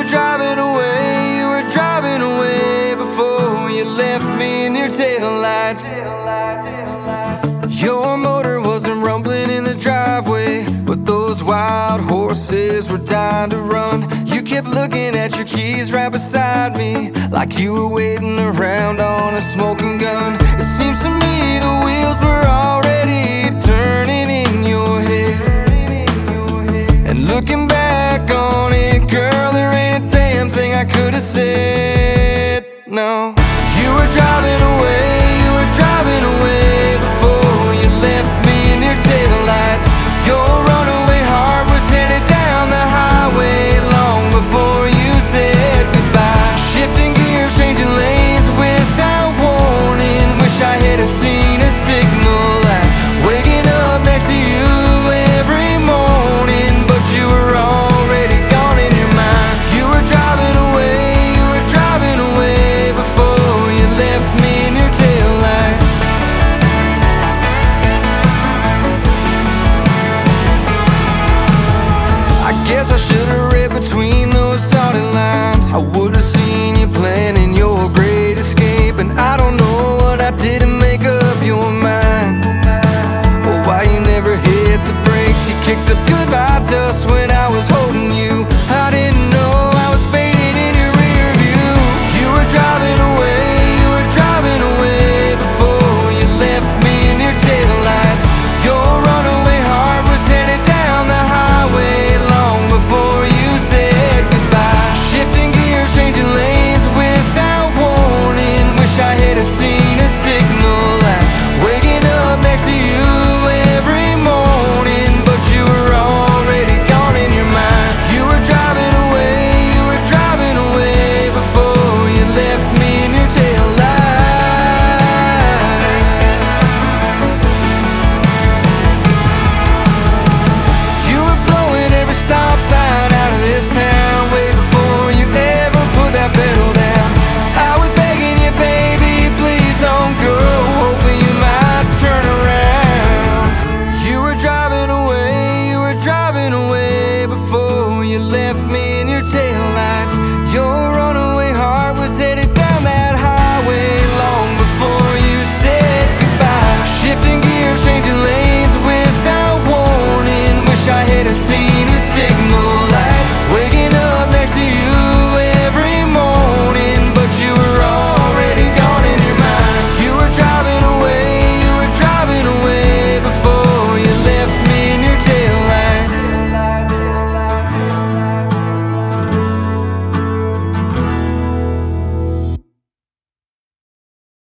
you were driving away before you left me in your taillights. Your motor wasn't rumbling in the driveway, but those wild horses were dying to run. You kept looking at your keys right beside me, like you were waiting around on a smoking gun. It seems to me the wheels were already turning in your head. And looking back on it, girl, there ain't a damn thing I could have said. No, you were driving away before you left me in your taillights. Your runaway heart was headed down the highway long before you said goodbye. Shifting gears, changing lanes without warning. Wish I had seen a signal light. Waking up next to you every morning, but you were already gone in your mind. You were driving away before you left me in your taillights. I guess I should've read between those dotted lines. I would've seen you playing